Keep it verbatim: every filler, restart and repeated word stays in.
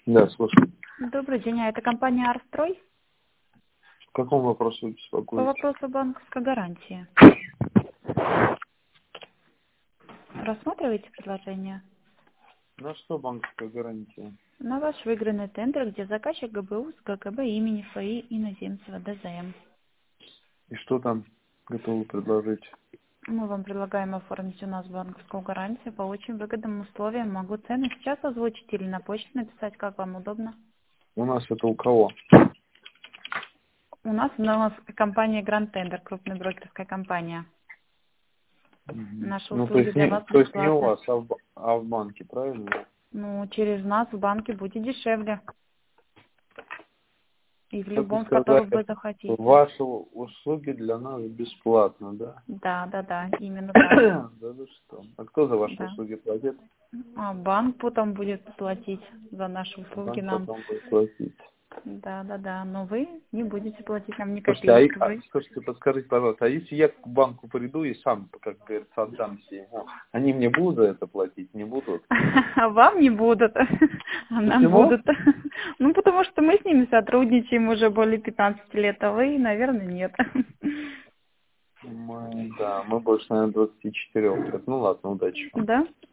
Да, слушай. Добрый день, а это компания «Арстрой»? В каком вопросе вы По беспокоитесь? вопросу банковской гарантии. Рассматриваете предложение? На что банковская гарантия? На ваш выигранный тендер, где заказчик ГБУ с ГКБ имени ФАИ Иноземцева ДЗМ. И что там готовы предложить? Мы вам предлагаем оформить у нас банковскую гарантию по очень выгодным условиям. Могу цены сейчас озвучить или на почту написать, как вам удобно. У нас это у кого? У нас, у нас компания Grand Tender, крупная брокерская компания. Мгм. Наши Ну, то услуги есть, для не, вас то есть не у бесплатны. вас, а в, ба- а в банке, правильно? Ну, через нас в банке будет дешевле. И в Как вы любом, в сказали, котором вы захотите. ваши услуги для нас бесплатно, да? Да, да, да, именно так. Да вы что? А кто за ваши Да. услуги платит? А банк потом будет платить за наши услуги Банк нам. потом будет платить. Да, да, да. Но вы не будете платить нам ни Слушайте, а, и- копеечки. а, Вы. слушайте, подскажите, пожалуйста, а если я к банку приду и сам, как говорится, отдамся ему, они мне будут за это платить, не будут? А вам не будут, а нам Почему? будут. Ну, потому что мы с ними сотрудничаем уже более пятнадцати лет, а вы, наверное, нет. Мы, да, мы больше, наверное, двадцати четырёх лет. Ну ладно, удачи вам. Да?